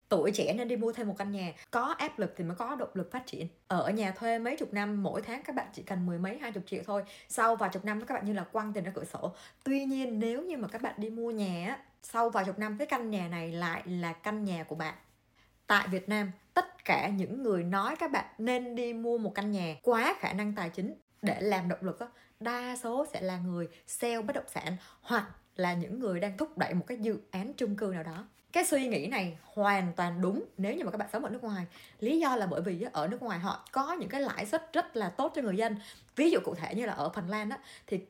Tuổi trẻ nên đi mua thêm một căn nhà. Có áp lực thì mới có động lực phát triển. Ở nhà thuê mấy chục năm, mỗi tháng các bạn chỉ cần 10 mấy 20 triệu thôi. Sau vài chục năm các bạn như là quăng tiền ra cửa sổ. Tuy nhiên nếu như mà các bạn đi mua nhà á, sau vài chục năm cái căn nhà này lại là căn nhà của bạn. Tại Việt Nam, tất cả những người nói các bạn nên đi mua một căn nhà quá khả năng tài chính để làm động lực á, đa số sẽ là người sale bất động sản hoặc là những người đang thúc đẩy một cái dự án chung cư nào đó. Cái suy nghĩ này hoàn toàn đúng nếu như mà các bạn sống ở nước ngoài. Lý do là bởi vì ở nước ngoài họ có những cái lãi suất rất là tốt cho người dân. Ví dụ cụ thể như là ở Phần Lan á, thì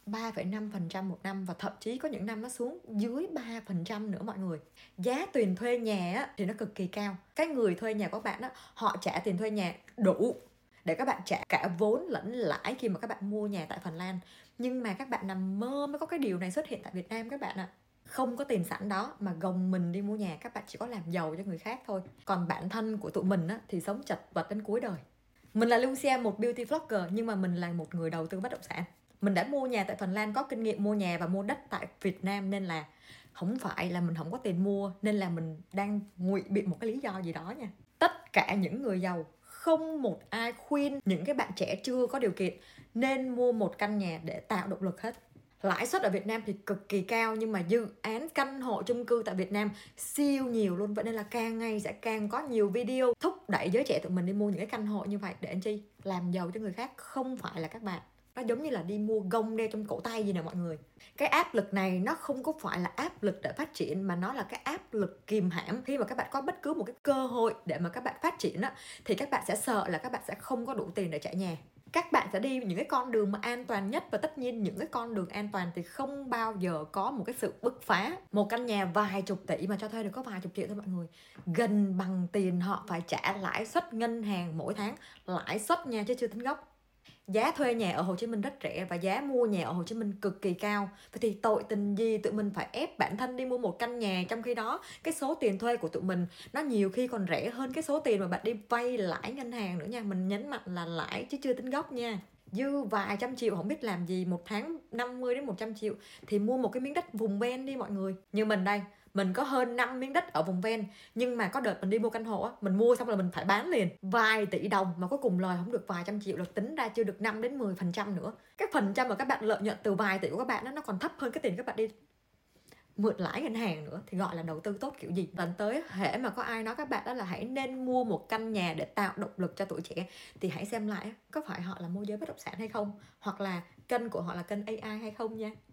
3,5% một năm, và thậm chí có những năm nó xuống dưới 3% nữa mọi người. Giá tiền thuê nhà á, thì nó cực kỳ cao. Cái người thuê nhà của các bạn á, họ trả tiền thuê nhà đủ để các bạn trả cả vốn lẫn lãi khi mà các bạn mua nhà tại Phần Lan. Nhưng mà các bạn nằm mơ mới có cái điều này xuất hiện tại Việt Nam các bạn ạ. Không có tiền sẵn đó mà gồng mình đi mua nhà, các bạn chỉ có làm giàu cho người khác thôi. Còn bản thân của tụi mình á, thì sống chật vật đến cuối đời. Mình là Lucia, một beauty vlogger, nhưng mà mình là một người đầu tư bất động sản. Mình đã mua nhà tại Phần Lan, có kinh nghiệm mua nhà và mua đất tại Việt Nam, nên là không phải là mình không có tiền mua, nên là mình đang ngụy biện một cái lý do gì đó nha. Tất cả những người giàu, không một ai khuyên những cái bạn trẻ chưa có điều kiện nên mua một căn nhà để tạo động lực hết. Lãi suất ở Việt Nam thì cực kỳ cao, nhưng mà dự án căn hộ chung cư tại Việt Nam siêu nhiều luôn. Vậy nên là càng ngày sẽ càng có nhiều video thúc đẩy giới trẻ tụi mình đi mua những cái căn hộ như vậy để anh chi làm giàu cho người khác, không phải là các bạn. Nó giống như là đi mua gông đeo trong cổ tay gì nè mọi người. Cái áp lực này nó không có phải là áp lực để phát triển, mà nó là cái áp lực kìm hãm. Khi mà các bạn có bất cứ một cái cơ hội để mà các bạn phát triển á, thì các bạn sẽ sợ là các bạn sẽ không có đủ tiền để trả nhà. Các bạn sẽ đi những cái con đường mà an toàn nhất, và tất nhiên những cái con đường an toàn thì không bao giờ có một cái sự bứt phá. Một căn nhà vài chục tỷ mà cho thuê được có vài chục triệu thôi mọi người, gần bằng tiền họ phải trả lãi suất ngân hàng mỗi tháng. Lãi suất nha, chứ chưa tính gốc. Giá thuê nhà ở Hồ Chí Minh rất rẻ và giá mua nhà ở Hồ Chí Minh cực kỳ cao. Vậy thì tội tình gì tụi mình phải ép bản thân đi mua một căn nhà, trong khi đó cái số tiền thuê của tụi mình nó nhiều khi còn rẻ hơn cái số tiền mà bạn đi vay lãi ngân hàng nữa nha. Mình nhấn mạnh là lãi chứ chưa tính gốc nha. Dư vài trăm triệu không biết làm gì, một tháng 50 đến 100 triệu thì mua một cái miếng đất vùng ven đi mọi người. Như mình đây, mình có hơn 5 miếng đất ở vùng ven, nhưng mà có đợt mình đi mua căn hộ á, mình mua xong là mình phải bán liền vài tỷ đồng, mà cuối cùng lời không được vài trăm triệu, là tính ra chưa được 5 đến 10% nữa. Cái phần trăm mà các bạn lợi nhuận từ vài tỷ của các bạn đó, nó còn thấp hơn cái tiền các bạn đi mượn lãi ngân hàng nữa, thì gọi là đầu tư tốt kiểu gì. Lần tới hễ mà có ai nói các bạn đó là hãy nên mua một căn nhà để tạo động lực cho tuổi trẻ, thì hãy xem lại có phải họ là môi giới bất động sản hay không, hoặc là kênh của họ là kênh AI hay không nha.